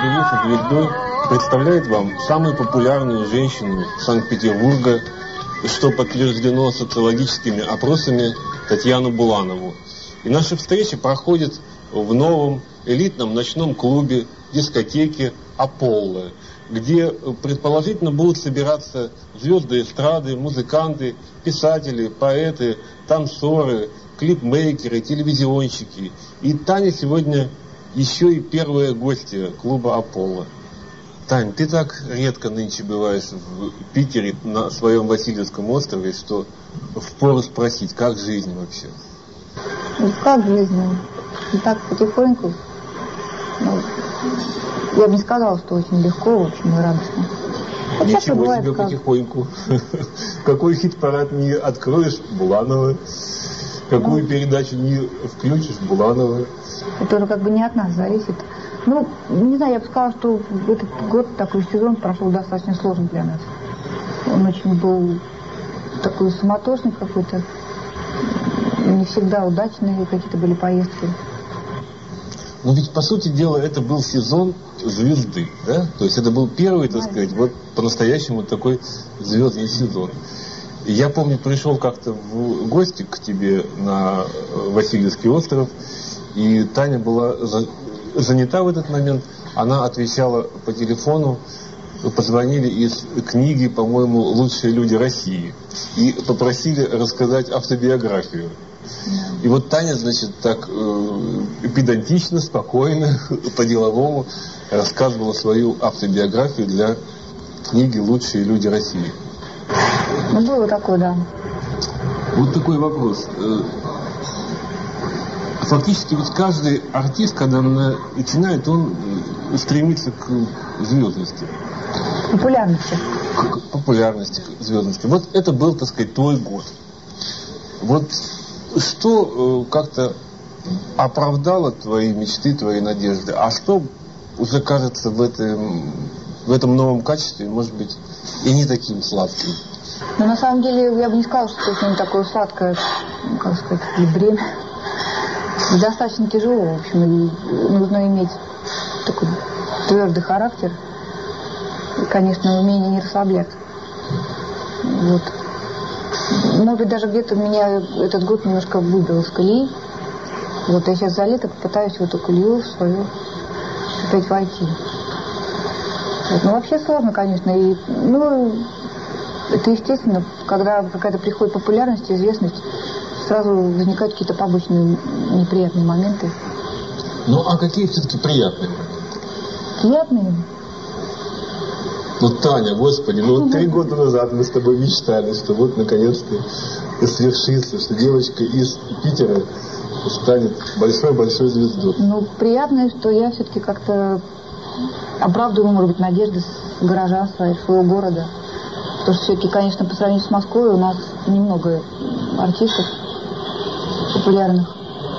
«Поселиться звездой» представляет вам самую популярную женщину Санкт-Петербурга, что подтверждено социологическими опросами, Татьяну Буланову. И наша встреча проходит в новом элитном ночном клубе, дискотеке «Аполло», где предположительно будут собираться звезды эстрады, музыканты, писатели, поэты, танцоры, клипмейкеры, телевизионщики. И Таня сегодня еще и первая гостья клуба «Аполло». Тань, ты так редко нынче бываешь в Питере на своем Васильевском острове, что впору спросить, как жизнь вообще? Ну, как жизнь? И так потихоньку. Ну, я бы не сказала, что очень легко, в общем, и радостно. Вот ничего бывает, себе потихоньку. Какой хит-парад не откроешь — Буланова. Какую передачу не включишь — Буланова. Это уже как бы не от нас зависит. Ну, не знаю, я бы сказала, что этот год, такой сезон прошел достаточно сложный для нас. Он очень был такой суматошный какой-то. Не всегда удачные какие-то были поездки. Но ведь, по сути дела, это был сезон звезды, да? То есть это был первый, так сказать, вот по-настоящему такой звездный сезон. И я помню, пришел как-то в гости к тебе на Васильевский остров, и Таня была занята в этот момент. Она отвечала по телефону, позвонили из книги, по-моему, «Лучшие люди России», и попросили рассказать автобиографию. И вот Таня, значит, так педантично, спокойно, по-деловому рассказывала свою автобиографию для книги «Лучшие люди России». Ну, было такое, да. Вот такой вопрос. Фактически ведь каждый артист, когда начинает, он стремится к звездности. Популярности. К популярности, к звездности. Вот это был, так сказать, твой год. Вот что как-то оправдало твои мечты, твои надежды, а что уже кажется в этом новом качестве, может быть, и не таким сладким? Но на самом деле я бы не сказала, что с ним такое сладкое, как сказать, бремя. Достаточно тяжело, в общем, и нужно иметь такой твердый характер и, конечно, умение не расслабляться. Вот. Может быть, даже где-то меня этот год немножко выбил из колеи. Вот я сейчас за лето попытаюсь в эту колею свою опять войти. Вот. Ну, вообще сложно, конечно. И, ну, это естественно, когда какая-то приходит популярность, известность, сразу возникают какие-то побочные неприятные моменты. Ну, а какие все-таки приятные? Приятные? Ну, Таня, господи, ну вот 3 года назад мы с тобой мечтали, что вот наконец-то свершится, что девочка из Питера станет большой-большой звездой. Ну, приятное, что я все-таки как-то оправдываю, может быть, надежды горожан своего города. Потому что все-таки, конечно, по сравнению с Москвой у нас немного артистов популярных.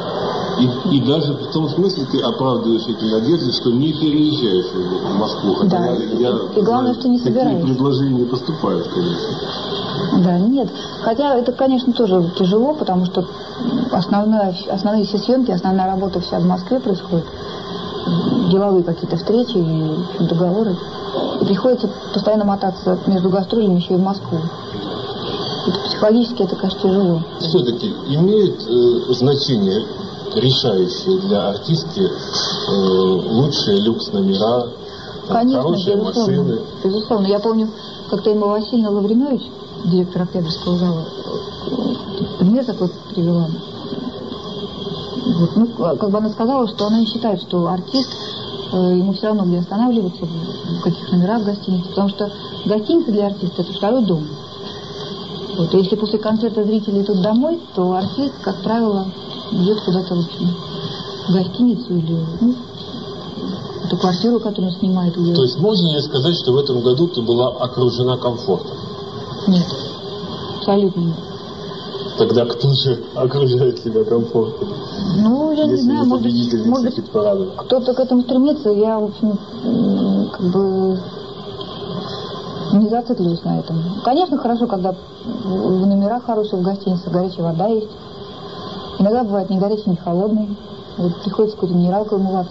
И даже в том смысле ты оправдываешь эти надежды, что не переезжаешь в Москву. Хотя да, и главное, что не собираешься. Такие предложения поступают, конечно. Да, нет. Хотя это, конечно, тоже тяжело, потому что основные все съемки, основная работа вся в Москве происходит. Деловые какие-то встречи и договоры. И приходится постоянно мотаться между гастролями еще и в Москву. Это психологически это, конечно, тяжело. Все-таки имеет значение решающие для артистки лучшие люкс-номера, хорошие машины? Безусловно. Я помню, как-то Эмма Васильевна Лавринович, директор Октябрьского зала, пример такой привела. Вот. Ну, как бы она сказала, что она не считает, что артист, ему все равно где останавливаться, в каких номерах гостиницы, потому что гостиница для артиста — это второй дом. Вот. И если после концерта зрители идут домой, то артист, как правило, идет куда-то в гостиницу или эту квартиру, которую он снимает. То есть можно ли сказать, что в этом году ты была окружена комфортом? Нет, абсолютно нет. Тогда кто же окружает тебя комфортом? Ну, я не знаю, может быть, кто-то к этому стремится. Я, в общем, как бы не зацикливаюсь на этом. Конечно, хорошо, когда в номерах хорошие, в гостинице горячая вода есть. Иногда бывает не горячий, не холодный. Вот приходится какой-то минералкой умываться.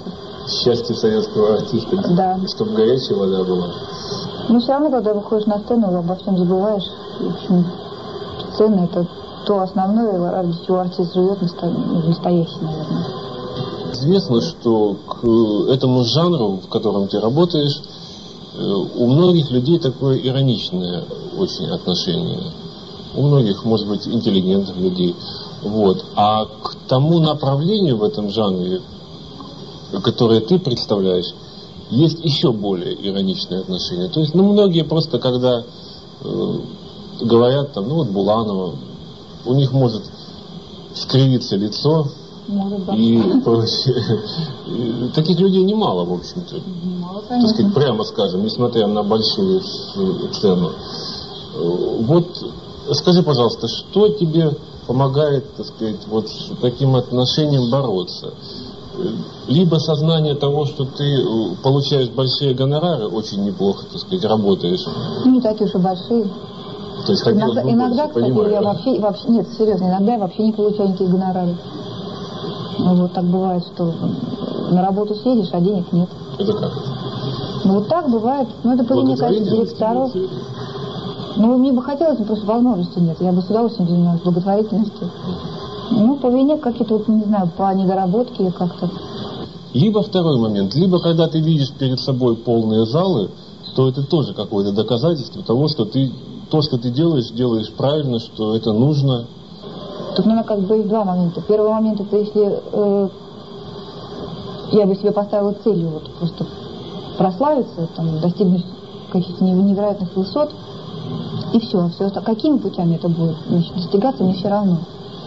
счастье советского артиста, да. Чтобы горячая вода была. Но все равно, когда выходишь на сцену, обо всем забываешь. В общем, сцена — это то основное, ради чего артист живет, настоящий, наверное. Известно, что к этому жанру, в котором ты работаешь, у многих людей такое ироничное очень отношение. У многих, может быть, интеллигентных людей. Вот. А к тому направлению в этом жанре, которое ты представляешь, есть еще более ироничное отношение. То есть, многие просто, когда говорят, там, вот Буланова, у них может скривиться лицо и прочее. Таких людей немало, в общем-то. Немало, так сказать, прямо скажем, несмотря на большую цену. Вот скажи, пожалуйста, что тебе помогает, так сказать, вот с таким отношением бороться? Либо сознание того, что ты получаешь большие гонорары, очень неплохо, так сказать, работаешь. Не такие уж и большие. То есть хотелось бы иногда, больше, кстати, понимаю. я вообще, нет, серьезно, иногда я вообще не получаю никаких гонораров. Вот так бывает, что на работу съедешь, а денег нет. Это как? Вот так бывает. Это по вине, конечно, директоров. Мне бы хотелось, но просто возможности нет. Я бы с удовольствием занималась благотворительностью. По вине какие-то, не знаю, по недоработке как-то. Либо второй момент, либо когда ты видишь перед собой полные залы, то это тоже какое-то доказательство того, что ты то, что ты делаешь правильно, что это нужно. Тут, наверное, есть два момента. Первый момент — это если я бы себе поставила целью вот просто прославиться, достигнуть каких-то невероятных высот, и все. Какими путями это будет достигаться, мне все равно.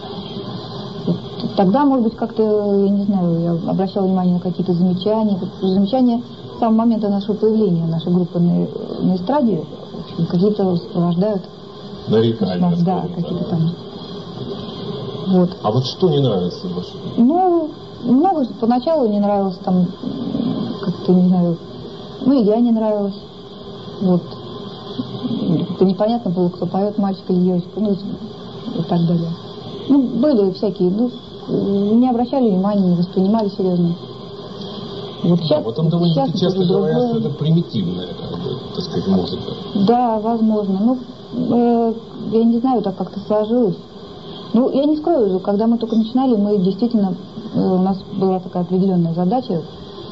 Тогда, может быть, как-то, я не знаю, я обращала внимание на какие-то замечания. Замечания с самого момента нашего появления, нашей группы на эстраде, в общем, какие-то сопровождают. Нарекания. Да, какие-то там. Вот. А вот что не нравится больше? Много поначалу не нравилось, как-то, не знаю, и я не нравилась. Вот. Как-то непонятно было, кто поет, мальчик или девочка, и так далее. Были всякие, не обращали внимания, не воспринимали серьезно. Вот сейчас, потом довольно-таки часто говорят, что это примитивная, так сказать, музыка. Да, возможно. Я не знаю, так как-то сложилось. Я не скрою, когда мы только начинали, мы действительно, у нас была такая определенная задача,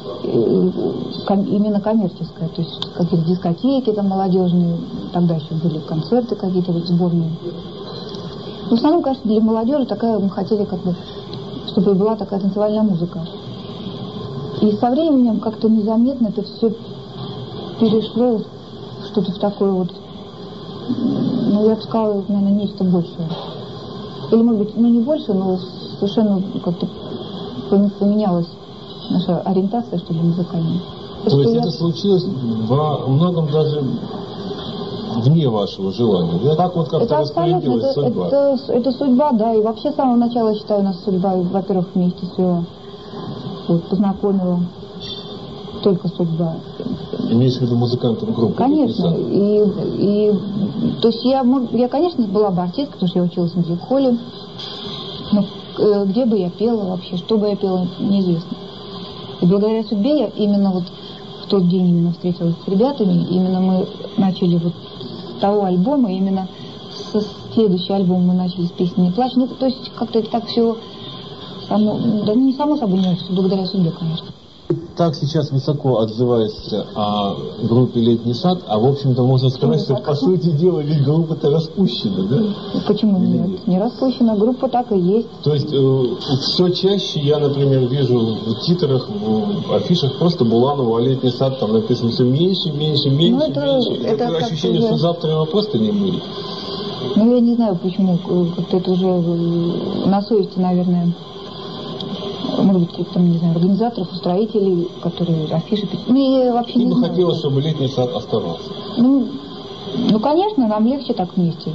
именно коммерческая, то есть какие-то дискотеки там молодежные, тогда еще были концерты какие-то сборные. В основном, конечно, для молодежи мы хотели, чтобы была такая танцевальная музыка. И со временем как-то незаметно это все перешло в что-то такое вот, я бы сказала, наверное, нечто большее. Или, может быть, не больше, но совершенно как-то поменялась наша ориентация, чтобы музыкальная. То есть это случилось во многом даже вне вашего желания, да? Так вот как-то распорядилась судьба. Это судьба, да, и вообще с самого начала, я считаю, нас судьба, во-первых, вместе свела, познакомила, только судьба. Имеешь в виду музыкантов группы? Конечно, то есть я, конечно, была бы артисткой, потому что я училась в мюзик-холле, но где бы я пела вообще, что бы я пела, неизвестно. И благодаря судьбе я именно в тот день именно встретилась с ребятами, именно мы начали с того альбома, именно со следующего альбома мы начали с песни «Не плачь». То есть как-то это так все не само собой, не благодаря судьбе, конечно. Так сейчас высоко отзываешься о группе «Летний сад», а в общем-то можно сказать, что по сути дела ведь группа-то распущена, да? Почему нет? Не распущена, группа так и есть. То есть все чаще я, например, вижу в титрах, в афишах просто Буланова, а «Летний сад» там написано все меньше. Это ощущение, что завтра его просто не будет. Я не знаю почему, как-то это уже на совести, наверное. Может быть, каких-то, не знаю, организаторов, устроителей, которые афиши пишут. Я вообще не знаю. Ты бы хотела, чтобы «Летний сад» оставался? Конечно, нам легче так вместе.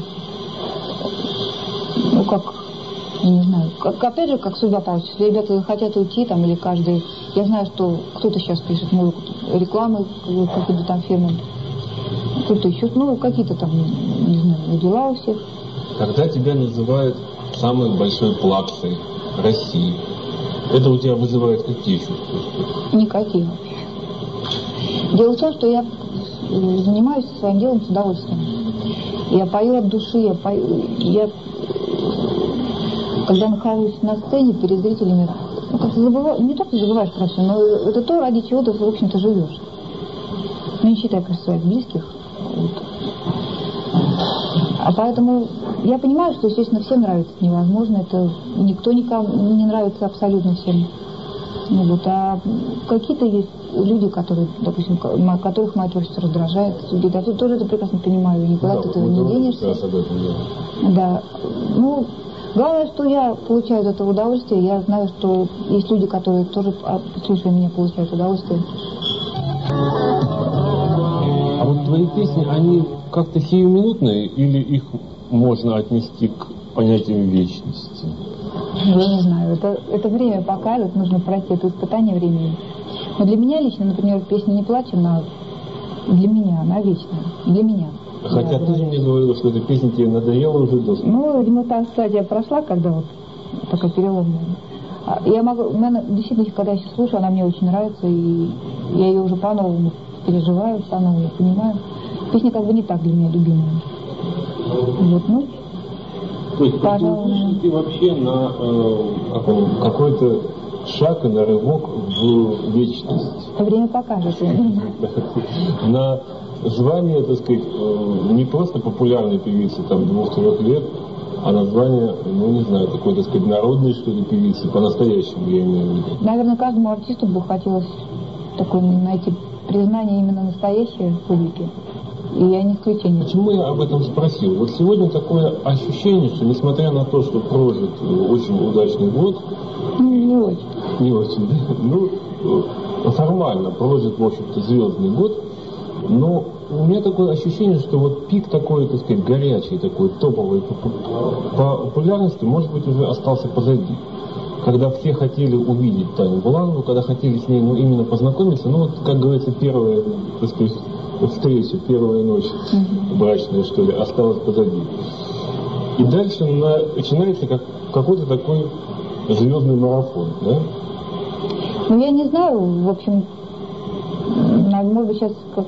Я не знаю. Опять же, как судьба получится. Если ребята хотят уйти, или каждый... Я знаю, что кто-то сейчас пишет музыку, рекламы какие-то там фирмы. Кто-то еще, какие-то там, не знаю, дела у всех. Когда тебя называют самой большой плаксой России, Это у тебя вызывает какие чувства? Никакие вообще. Дело в том, что я занимаюсь своим делом с удовольствием. Я пою от души, я когда нахожусь на сцене перед зрителями, как-то не только забываешь про все, но это то, ради чего ты, в общем-то, живешь. Ну, не считая, конечно, своих близких. Вот. А поэтому я понимаю, что, естественно, всем нравится невозможно. Это никто никому не нравится абсолютно всем. Ну, вот. А какие-то есть люди, которые, допустим, которых мое творчество раздражает. Я тоже это прекрасно понимаю. Никуда ты этого не денешься. Да. Ну, главное, что я получаю от этого удовольствие. Я знаю, что есть люди, которые тоже, слушая меня, получают удовольствие. А вот твои песни, они как-то сиюминутные или их можно отнести к понятию вечности? Я не знаю. Это время покажет, нужно пройти это испытание времени. Но для меня лично, например, песня «Не плачь», она для меня, она вечная. Для меня. Хотя ты же мне говорила, что эта песня тебе надоела уже досыта. Ну, видимо, та стадия прошла, когда вот такая переломная. Действительно, когда я сейчас слушаю, она мне очень нравится, и я ее уже по-новому переживаю, по-новому понимаю. Песня как бы не так для меня любимая. Вот, ну, то есть, пожалуй. Ты вообще на какой-то шаг и на рывок в вечность. Время покажет. На звание, так сказать, не просто популярной певицы, там, 2-3 лет, а название, ну, не знаю, такой, так сказать, народной, что ли, певицы, по-настоящему, я имею в виду. Наверное, каждому артисту бы хотелось такое найти признание именно настоящей публики. И я не исключение. Почему я об этом спросил? Вот сегодня такое ощущение, что несмотря на то, что прожит очень удачный год... Не очень. Не очень, да? Ну, формально прожит, в общем-то, звездный год, но у меня такое ощущение, что вот пик такой, так сказать, горячий, такой топовый по популярности, может быть, уже остался позади. Когда все хотели увидеть Таню Буланову, когда хотели с ней, ну, именно познакомиться, ну, вот, как говорится, первая, так сказать, встреча, первая ночь брачная, что ли, осталась позади. И дальше начинается какой-то такой звездный марафон, да? Ну, я не знаю, в общем, может быть, сейчас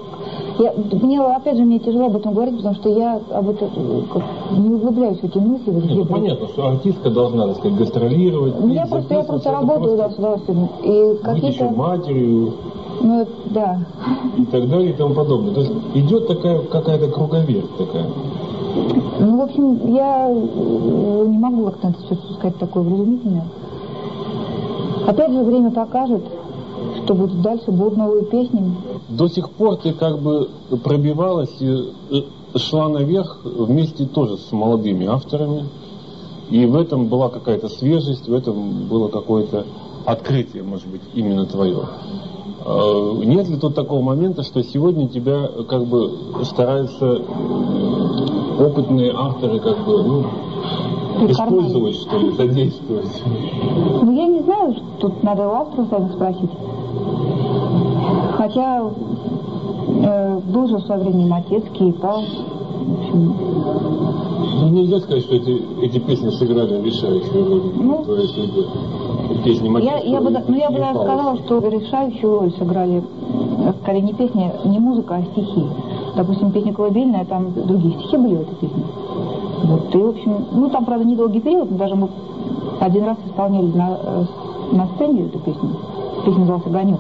мне тяжело об этом говорить, потому что я об этом не углубляюсь в эти мысли. Нет, понятно, что артистка должна, так сказать, гастролировать. Я просто работаю, да, с удовольствием. И какие-то... матерью. Ну, да. И так далее, и тому подобное. То есть идет такая какая-то круговерть такая. Ну, в общем, я не могу как-то это сказать такое вразумительное. Опять же, время покажет, что будет дальше, будут новые песни. До сих пор ты как бы пробивалась и шла наверх вместе тоже с молодыми авторами. И в этом была какая-то свежесть, в этом было какое-то открытие, может быть, именно твое. Нет ли тут такого момента, что сегодня тебя как бы стараются опытные авторы как бы, ну, использовать, что ли, задействовать? Ну, я не знаю, тут надо у автора сами спросить. Хотя был же в свое время Матецкий, и Пал. В общем... Ну, нельзя сказать, что эти песни сыграли решающую роль в твоей судьбе. Песни Матецкого. Я бы даже сказала, что решающую роль сыграли, скорее, не песни, не музыка, а стихи. Допустим, песня «Колыбельная», там другие стихи были в этой песне. Вот, и, в общем, ну, там, правда, недолгий период, но даже мы один раз исполняли на сцене эту песню. Песня называлась «Огонек».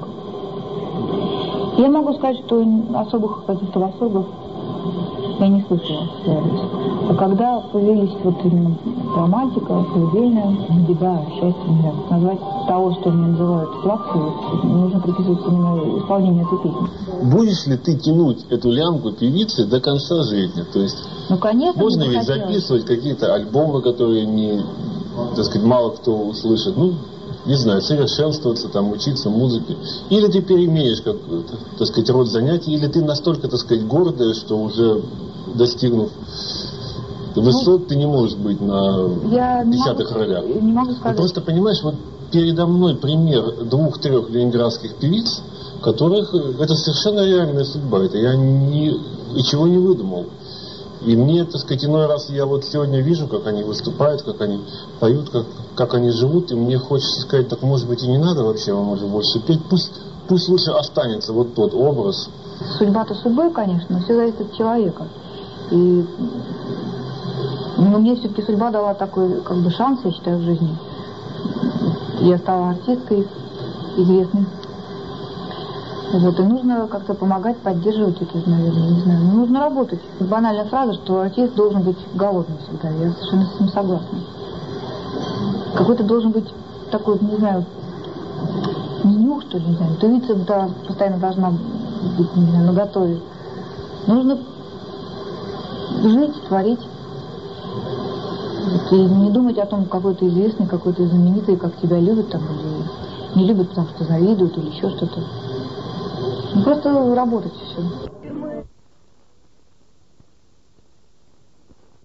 Я могу сказать, что особых каких-то восторгов я не слышала. А когда появились вот именно романтика, колыбельная, беда, счастье, нельзя назвать того, что мне называют плаксой, нужно приписывать именно исполнение этой песни. Будешь ли ты тянуть эту лямку певицы до конца жизни? То есть, ну, конечно, можно ведь записывать какие-то альбомы, которые не, так сказать, мало кто услышит. Ну, не знаю, совершенствоваться, там, учиться музыке. Или ты переменишь, как, так сказать, род занятий, или ты настолько, так сказать, гордая, что уже достигнув высот, ты не можешь быть на десятых ролях. Не могу сказать. Просто, понимаешь, вот передо мной пример 2-3 ленинградских певиц, которых это совершенно реальная судьба. Это я ничего не выдумал. И мне, так сказать, иной раз я вот сегодня вижу, как они выступают, как они поют, как они живут, и мне хочется сказать, так может быть и не надо вообще вам уже больше петь, пусть лучше останется вот тот образ. Судьба-то судьбой, конечно, но все зависит от человека. И мне все-таки судьба дала такой как бы шанс, я считаю, в жизни. Я стала артисткой известной. Вот, и нужно как-то помогать, поддерживать это, наверное, не знаю. Нужно работать. Банальная фраза, что артист должен быть голодным всегда. Я совершенно с этим согласна. Какой-то должен быть такой, не знаю, меню, что ли, не знаю. Интуиция постоянно должна быть, не знаю, наготове. Нужно жить, творить. И не думать о том, какой ты известный, какой ты знаменитый, как тебя любят там, или не любят, потому что завидуют, или еще что-то. Просто работать и все.